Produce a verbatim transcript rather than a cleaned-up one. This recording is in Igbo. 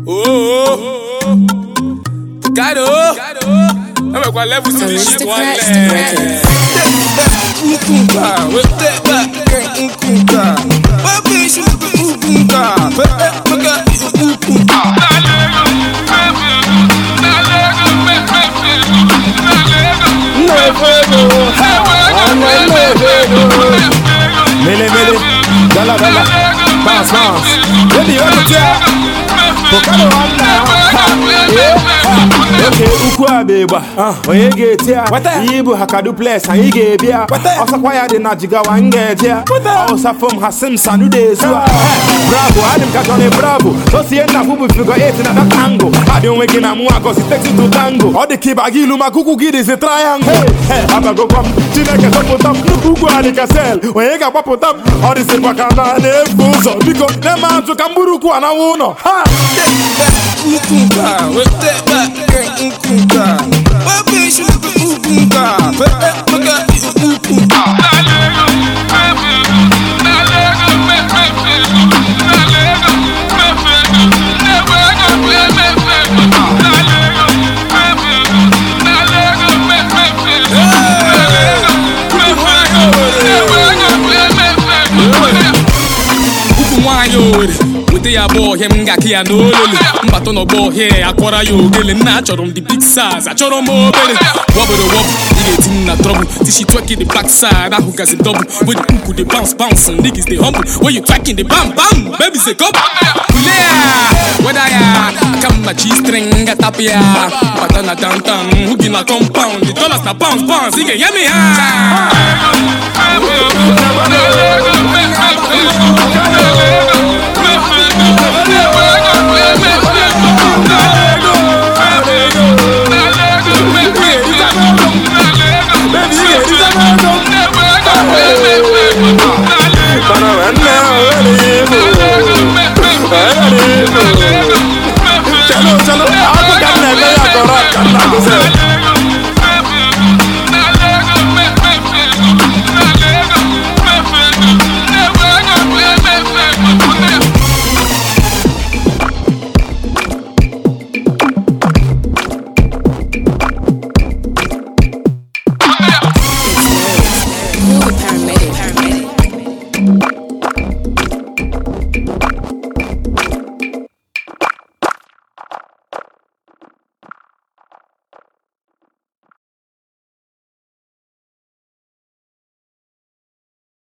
Oh, Gado. I'm a level to this shit one leg. Mele mele, dala dala, bounce bounce. Baby, you want to tell? Pokalo wala. Okay, ukwa beba. Oye getia. Ibu hakadu place and ige bia. Osa kwaya de na jiga wange tia. Osa from Hasim Sanu de Zua. Bravo, Adam Katone bravo. So see na fubu figure eight na that angle. I don't wake na mua cause it takes it to tango. All the kibagi luma kuku gid is a triangle. Hey, aba go come. Chineke so put up. Ukwa ni kasel. Oye ga put up. All the same wakana ne fuzo. Because them man to kamburu ku ana wono. Ha. Ukunga, with that back, ukunga. My bitch, ukunga. With your boy, him got here no lily. But on a ball here, I caught you getting natural on the big size. I told him more baby. Wobble the wobble, you get in that trouble. Till she twerking the backside, I hook as a double. With the uncle, the bounce, bounce, and niggas they humble. When you twerking the bam, bam, baby say come. Yeah, what I come my G string, got up here. But on a downtown, hooking a compound. The dollars na bounce, bounce, you can hear me. Chalo, chalo, aku kan nele ya korak kan aku se.